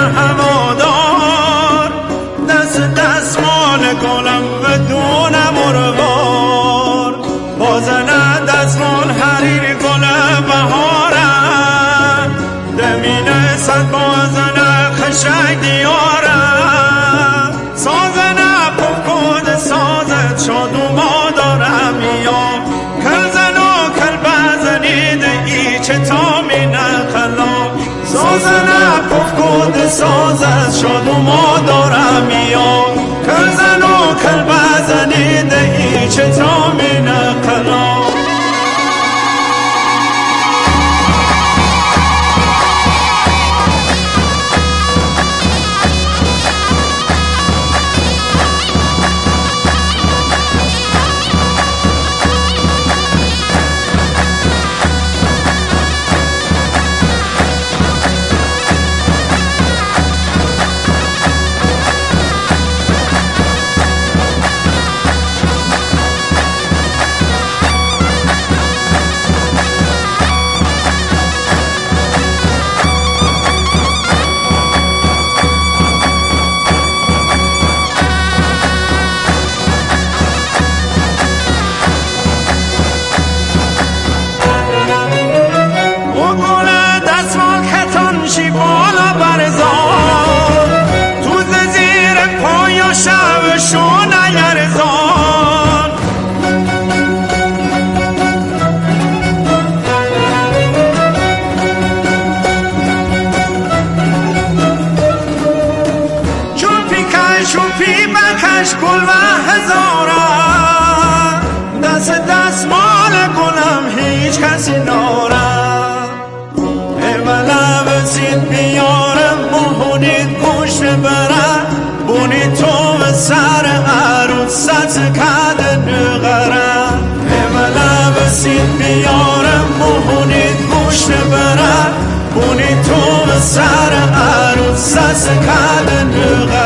هوادار، دست دستمال گلم بدون مروار، بازنه دستمال حریر گل بهارم، دمینه صد بازنه خشک دیارم، سازنه پفکود سازت شاد و ما دارم یا کل زن و کل بزنید ای چه تامین خلا، سازنه پفکود سازت شاد و ما دارم یا کل زن و کل بزنید ای چه تامین خلا. شوپی بکش گل و هزارم، دست دستمال گلم هیچ کسی نارم، ایوله بسید بیارم بونید گوشت برم، بونید تو به سر عروست کد نگرم، ایوله بسید بیارم بونید گوشت برم، بونید تو به سر عروست کد نگرم.